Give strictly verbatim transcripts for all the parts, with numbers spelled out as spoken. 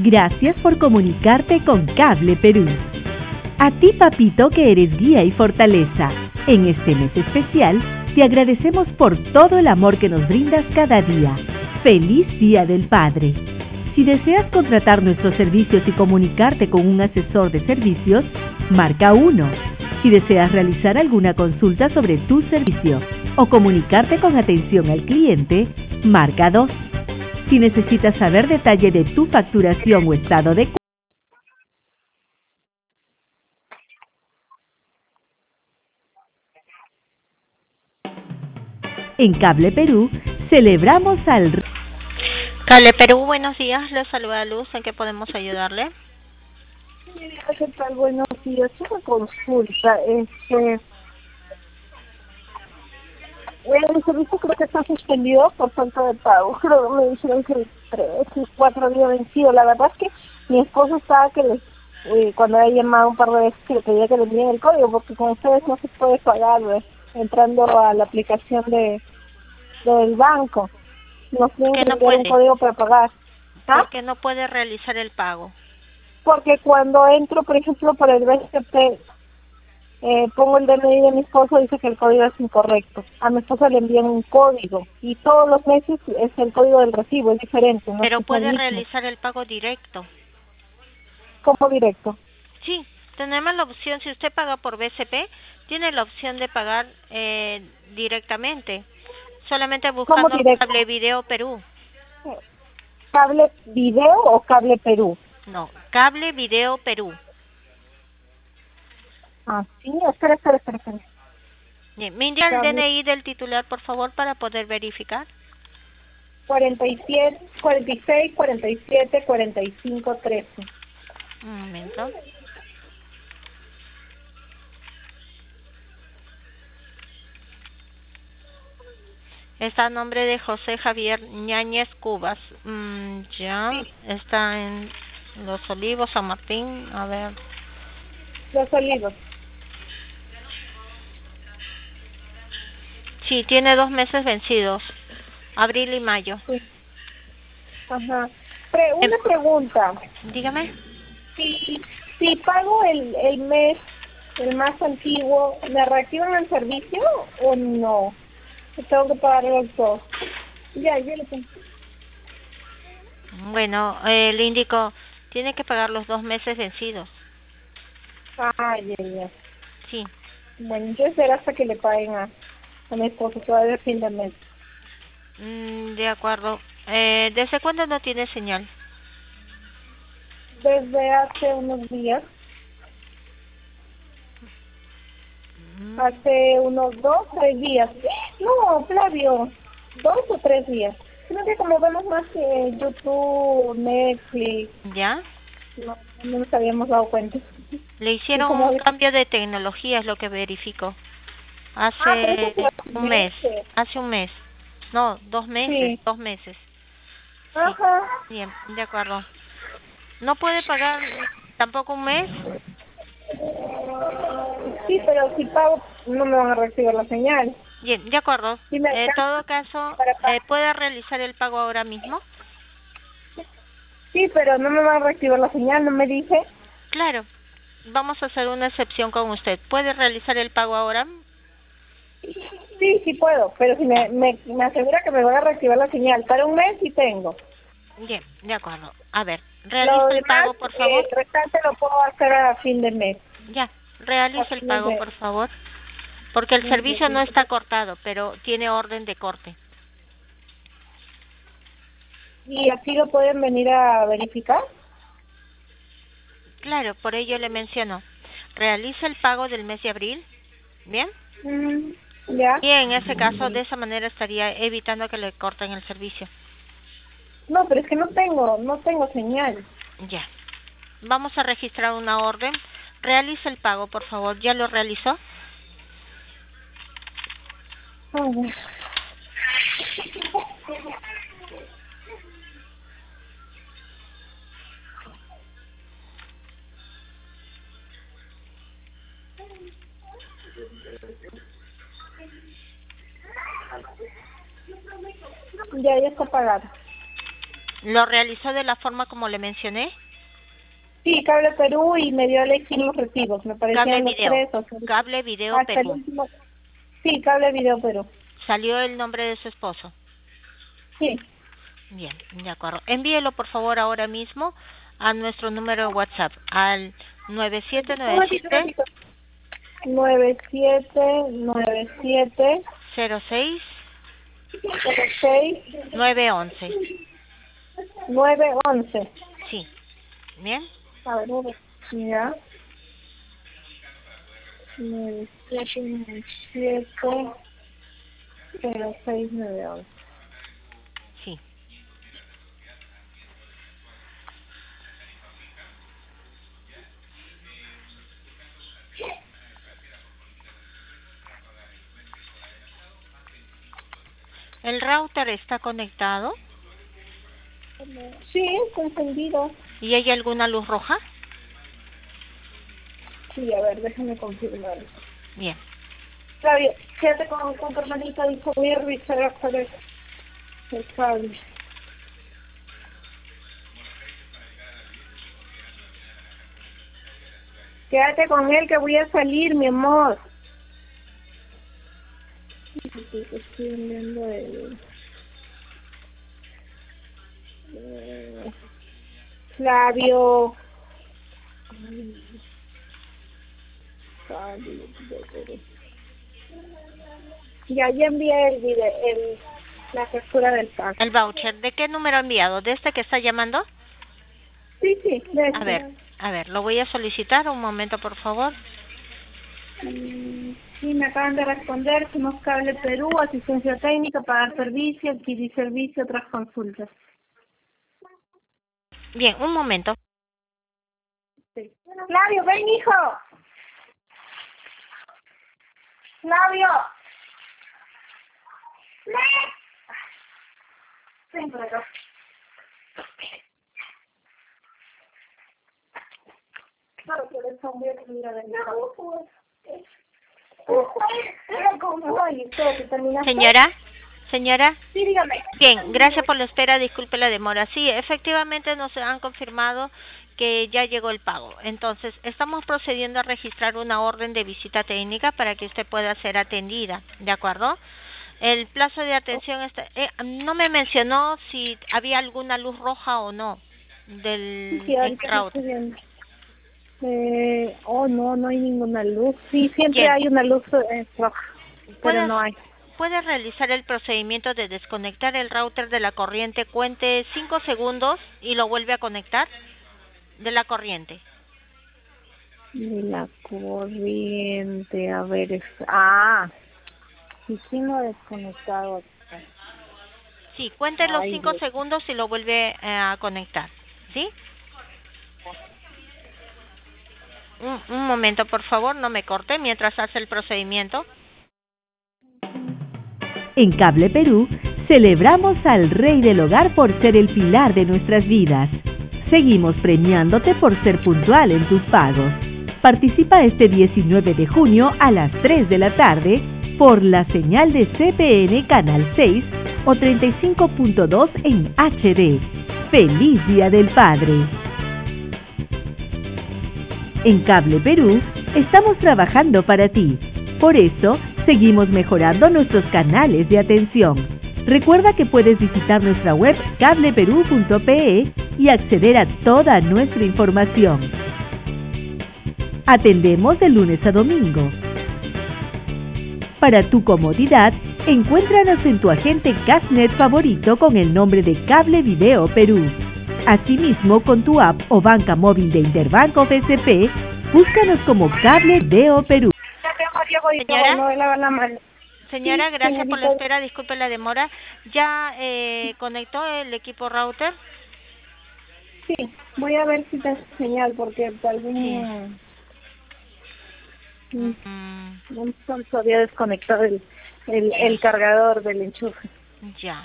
Gracias por comunicarte con Cable Perú. A ti, papito, que eres guía y fortaleza. En este mes especial, te agradecemos por todo el amor que nos brindas cada día. ¡Feliz Día del Padre! Si deseas contratar nuestros servicios y comunicarte con un asesor de servicios, marca uno. Si deseas realizar alguna consulta sobre tu servicio o comunicarte con atención al cliente, marca dos. Si necesitas saber detalle de tu facturación o estado de cuenta, en Cable Perú celebramos al... Cable Perú, buenos días, les saluda Luz, ¿en qué podemos ayudarle? ¿Qué tal? Buenos días. Una consulta. Este, bueno, el servicio creo que está suspendido por falta de pago. Creo que me dijeron que el tres y cuatro había vencido. La verdad es que mi esposo estaba que le, eh, cuando había llamado un par de veces que le pedía que le envíen el código, porque con ustedes no se puede pagar, ¿ves? Entrando a la aplicación de del banco. Nos tienen ¿Qué que no enviar un puede? código para pagar. ¿Ah? Porque no puede realizar el pago. Porque cuando entro, por ejemplo, por el B C P, eh, pongo el D N I de mi esposo, dice que el código es incorrecto. A mi esposa le envían un código y todos los meses es el código del recibo, es diferente, no es Pero que sea el puede mismo. realizar el pago directo. ¿Cómo directo? Sí, tenemos la opción, si usted paga por B C P, tiene la opción de pagar eh, directamente, solamente ¿Cómo buscando directo? Cable Video Perú. ¿Cable video o cable Perú? No, Cable Video Perú. Ah, sí, espera, espera, espera, espera. Bien, me indica el Cable D N I del titular, por favor, para poder verificar. cuarenta y siete, cuarenta y seis, cuarenta y siete, cuarenta y cinco, trece. Un momento. Está a nombre de José Javier Ñáñez Cubas. Mm, ya, está en Los Olivos, San Martín. A ver. Los Olivos. Sí, tiene dos meses vencidos, abril y mayo. Sí. Ajá. Pre Eh, una pregunta. dígame. Si, si pago el, el mes, el más antiguo, ¿me reactivan el servicio o no? Tengo que pagar los dos. Ya, ya lo tengo. Bueno, eh, le indico, tiene que pagar los dos meses vencidos. Ah, ya, ya. Sí. Bueno, yo espero hasta que le paguen a, a mi esposo todavía el fin de mes. Mm, de acuerdo. Eh, ¿Desde cuándo no tiene señal? Desde hace unos días, Mm, hace unos dos, tres días. No, Flavio, dos o tres días. Creo que como vemos más que YouTube, Netflix, ¿Ya? no, no nos habíamos dado cuenta. Le Y hicieron como un de- cambio de tecnología, es lo que verifico. ah, pero eso fue Hace hace un mes. meses. Hace un mes. No, dos meses, Sí. dos meses. Sí. Ajá. Bien, de acuerdo. ¿No puede pagar tampoco un mes? Sí, pero si pago no me van a recibir la señal. Bien, de acuerdo. Si me En alcanza todo caso, para eh, pagar. ¿puede realizar el pago ahora mismo? Sí, pero no me van a recibir la señal, no me dice. Claro. Vamos a hacer una excepción con usted. ¿Puede realizar el pago ahora? Sí, sí puedo, pero si me, me, me asegura que me van a reactivar la señal. Para un mes sí tengo. Bien, de acuerdo. A ver, Lo realice el demás, pago, por eh, favor. el restante lo puedo hacer a fin de mes. Ya, A realice el fin pago, de por favor. Porque el mes. servicio no está cortado, pero tiene orden de corte. ¿Y aquí lo pueden venir a verificar? Claro, por ello le menciono. Realice el pago del mes de abril. Bien. Mm, ¿ya? Y en ese caso, de esa manera estaría evitando que le corten el servicio. No, pero es que no tengo, no tengo señal. Ya. Vamos a registrar una orden. Realice el pago, por favor. ¿Ya lo realizó? A ver. Ya, ya está pagado. ¿Lo realizó de la forma como le mencioné? Sí, Cable Perú y me dio a elegir los recibos, me Cable parecían los video. tres. O sea, Cable video hasta el Perú. último. Sí, Cable Video Perú. ¿Salió el nombre de su esposo? Sí. Bien, de acuerdo. Envíelo por favor ahora mismo a nuestro número de WhatsApp, al nueve siete Un nueve ratito, un siete ratito. nueve siete nueve siete cero seis cero seis nueve once. nueve once. Sí. Bien. A ver, un ratito. Ya. nueve siete nueve siete cero seis nueve once. Sí. ¿El router está conectado? Sí, está encendido. ¿Y hay alguna luz roja? Sí, a ver, déjame confirmar. Bien. Flavio, quédate con, con tu hermanita, dijo, voy a revisar hasta el, el cable. Quédate con él que voy a salir, mi amor. Estoy enviando el... Eh, Flavio. Ay, ya, ya envié el video, el, la captura del pago. ¿El voucher de qué número ha enviado? ¿De este que está llamando? Sí, sí, de A este. ver, a ver, lo voy a solicitar. Un momento, por favor. Mm, Sí, me acaban de responder. Somos Cable Perú, asistencia técnica, pagar servicio, adquirir servicio, otras consultas. Bien, un momento. Sí. Flavio, ven, hijo. Flavio. Ven. Ven por acá. Claro, pero eso voy a subir a ver. No, pues. Señora, señora. Sí, dígame. Bien, gracias por la espera, disculpe la demora. Sí, efectivamente nos han confirmado que ya llegó el pago. Entonces, estamos procediendo a registrar una orden de visita técnica para que usted pueda ser atendida, ¿de acuerdo? El plazo de atención está, eh, no me mencionó si había alguna luz roja o no del Sí, ahorita lo router. estoy viendo. Eh, oh, no, no hay ninguna luz. Sí, siempre Bien. hay una luz eh, roja, pero ¿Puedes, no hay. puedes realizar el procedimiento de desconectar el router de la corriente? Cuente cinco segundos y lo vuelve a conectar de la corriente. De la corriente, a ver, es... ah, sí, sí, no he desconectado. Sí, cuente los Ay, cinco Dios. segundos y lo vuelve eh, a conectar. ¿Sí? Un, un momento, por favor, no me corte mientras hace el procedimiento. En Cable Perú, celebramos al Rey del Hogar por ser el pilar de nuestras vidas. Seguimos premiándote por ser puntual en tus pagos. Participa este diecinueve de junio a las tres de la tarde por la señal de C P N Canal seis o treinta y cinco punto dos en H D. ¡Feliz Día del Padre! En Cable Perú, estamos trabajando para ti. Por eso, seguimos mejorando nuestros canales de atención. Recuerda que puedes visitar nuestra web cable perú punto pe y acceder a toda nuestra información. Atendemos de lunes a domingo. Para tu comodidad, encuéntranos en tu agente Cashnet favorito con el nombre de Cable Video Perú. Asimismo, con tu app o banca móvil de Interbanco B C P, búscanos como Cable Video Perú. Señora, señora, Sí, gracias por la señorita. espera, disculpe la demora. ¿Ya eh, conectó el equipo router? Sí, voy a ver si te señal porque por algún... Mm, Mm, no tanto había desconectado el, el, el cargador del enchufe. ya.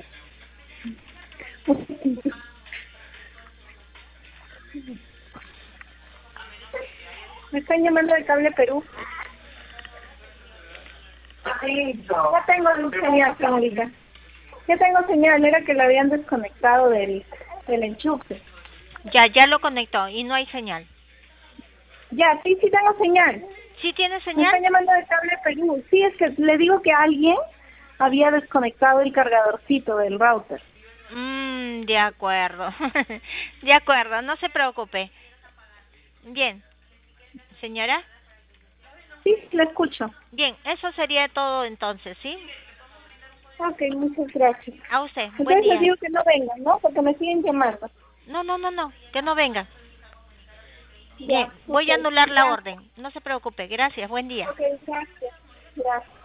Me están llamando de Cable Perú. Ya tengo luz señal, señorita. Ya tengo señal, era que la habían desconectado del, del enchufe. Ya, ya lo conectó y no hay señal. Ya, sí, sí tengo señal. ¿Sí tiene Me señal? están llamando de Cable Perú. Sí, es que le digo que alguien había desconectado el cargadorcito del router. Mm, de acuerdo. De acuerdo, no se preocupe. Bien, señora. Sí, le escucho. Bien, eso sería todo entonces, ¿sí? Ok, muchas gracias. A usted, buen Entonces les día. digo que no vengan, ¿no? Porque me siguen llamando. No, no, no, no, que no venga. Ya, Bien, ok. voy a anular la Gracias. orden. No se preocupe, gracias, buen día. Ok, gracias. Gracias.